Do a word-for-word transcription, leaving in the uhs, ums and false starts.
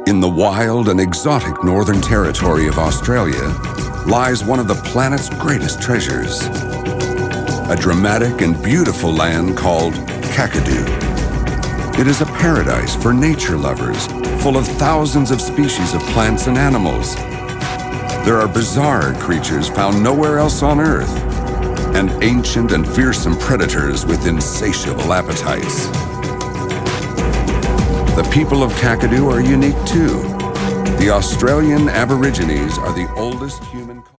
In the wild and exotic Northern Territory of Australia lies one of the planet's greatest treasures. A dramatic and beautiful land called Kakadu. It is a paradise for nature lovers, full of thousands of species of plants and animals. There are bizarre creatures found nowhere else on Earth, and ancient and fearsome predators with insatiable appetites. The people of Kakadu are unique too. The Australian Aborigines are the oldest human